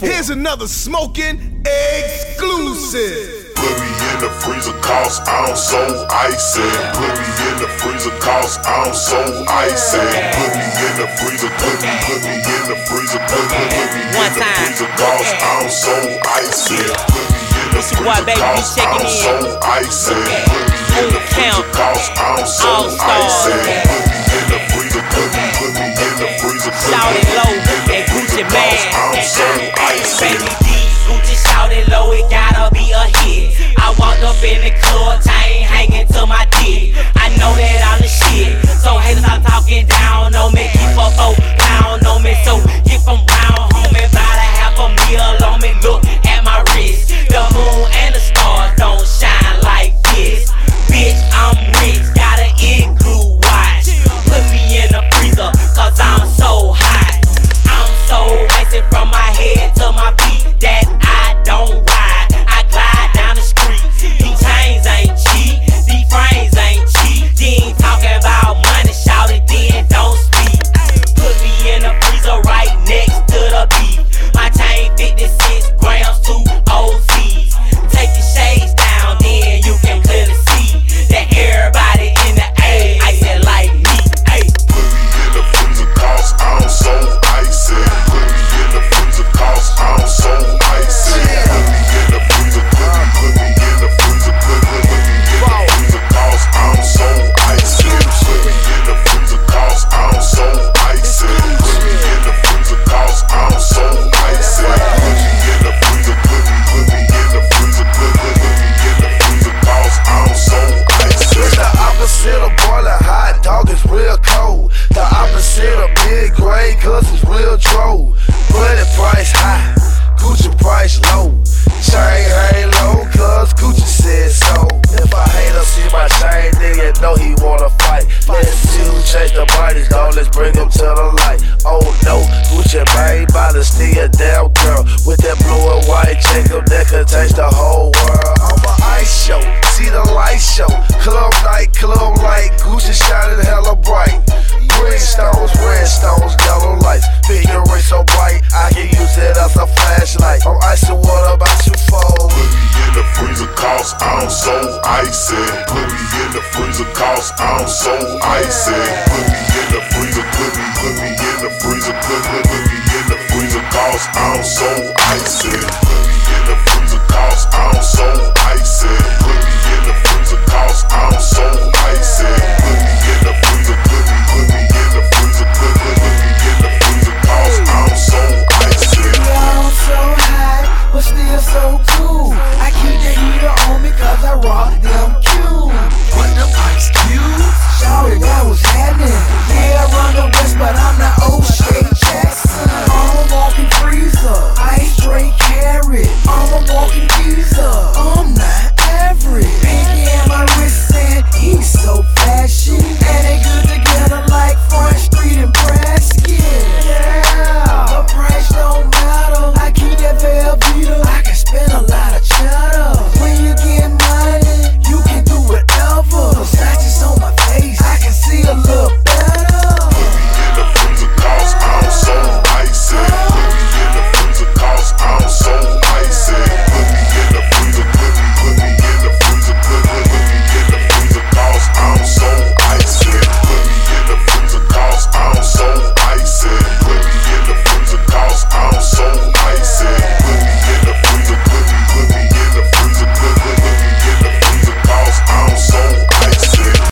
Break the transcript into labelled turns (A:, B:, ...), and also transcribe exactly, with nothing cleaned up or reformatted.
A: Here's another smoking exclusive.
B: Put me in the freezer cause I'm so icy. Put me in the freezer cause I'm so icy. Put me in the freezer, put me, put me in the freezer, put me, put me in the freezer cause I'm so icy. Put me in the freezer cause I'm so icy. Put me in the freezer cause I'm so icy. Put me in the freezer, put me, put me in the freezer, put me in the freezer cause I'm so icy.
C: Baby D, Gucci shout it low, it gotta be a hit. I walked up in the club, chain hanging to my dick. I know that I'm the shit, so haters stop talking down on me. Keep a four pound on me, so get from round home and buy a half a meal on me. Look at my wrist, the moon and the stars don't shine like this. Bitch, I'm rich, got an igloo watch. Put me in the freezer, cause I'm so hot. I'm so icy from my head to my feet that I don't ride. I glide down the street. These chains ain't cheap, these frames ain't cheap. They ain't talking about money, shout it, then don't speak. Put me in the freezer right next to the beef. My chain fifty-six grams, two O Z's. Take the shades down, then you can clearly see that everybody in the A icy like me. Ay.
B: Put me in the freezer cause I'm so icy. Put me in the freezer cause I'm so icy. Put me in the freezer, put me, put me in the freezer, put me, put me in the freezer cause I'm so icy. Put me in the freezer cause I'm so icy. Put me in the freezer cause I'm so icy. Put me in the freezer, put me, put me in the freezer, put me, put me in the freezer cause I'm so icy.
D: It's the opposite of boiling hot, dog is real cold. The opposite of big gray, cause it's real troll. Money price high, Gucci price low. Chain hang low, cause Gucci said so. If I hate her, see my chain, nigga know he wanna fight. Let's see who chase the bodies, dog, let's bring him to the light. Oh no, Gucci bang by the steal damn girl. With that blue and white Jacob that contains the whole world. I'm an ice show, see the light show. Club night, club light, Gucci shining hella bright. Green stones, red stones, yellow lights. Finger ring so bright, I can use it as a flashlight. I'm icy, what about you, fool?
B: Put me in the freezer cause I'm so icy. Put me in the freezer cause I'm so icy. Put me in the freezer, put me, put me in the freezer, put me, put me in the freezer cause I'm so